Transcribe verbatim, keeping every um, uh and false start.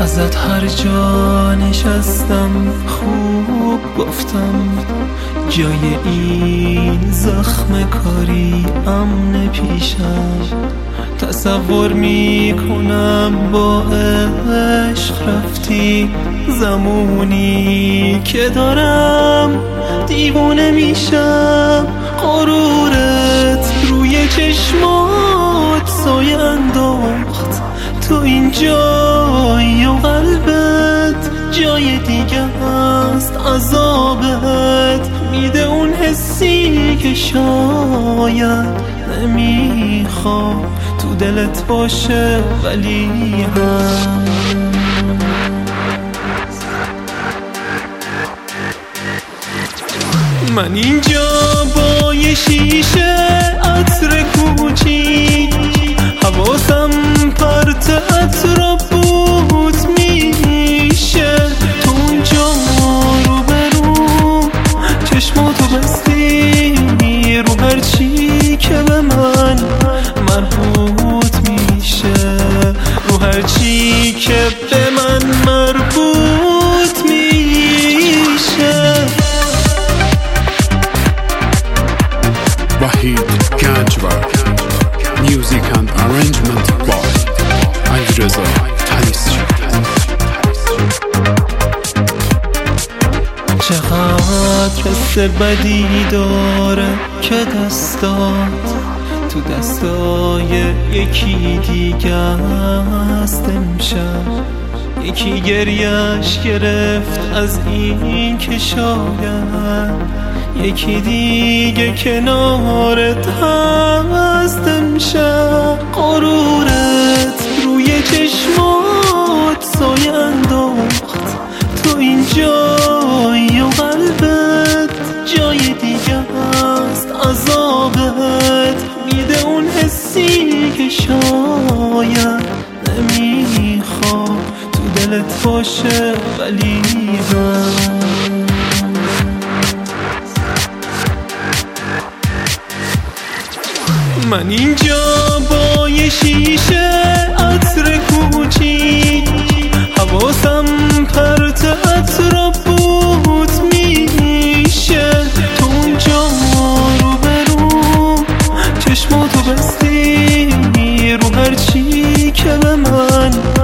ازت هر جا نشستم خوب گفتم جای این زخم کاری امن پیشم. تصور میکنم با عشق رفتی زمونی که دارم دیوونه میشم. غرورت روی چشمات سایه انداخت، تو این جای و قلبت جای دیگه است. عذابت میده اون حسی که شاید نمیخواد تو دلت باشه ولی هم من اینجا با یه شیشه عطر کوچیک، حواسم پرت عطر بود میشه. تو اونجا رو برو چشماتو بستی رو هرچی که به من مربوط میشه، رو هرچی که به من مربوط میشه. Wahid Ganjvar. Music and arrangement by Alireza Talisci. چقدر حس بدی داره که دستات تو دستای یکی دیگه است امشب. یکی گریش گرفت از این که شاید یکی دیگه کنارت هست امشب. غرورت روی چشمات سایه انداخت، تو این جای و قلبت جای دیگه است. عذابت میده اون حسی که شاید نمیخواد تو دلت باشه ولی هم من اینجا با یه شیشه عطر کوچیک، حواسم پرت عطر بود میشه. تو اونجا رو برو چشماتو بستی رو هرچی که به من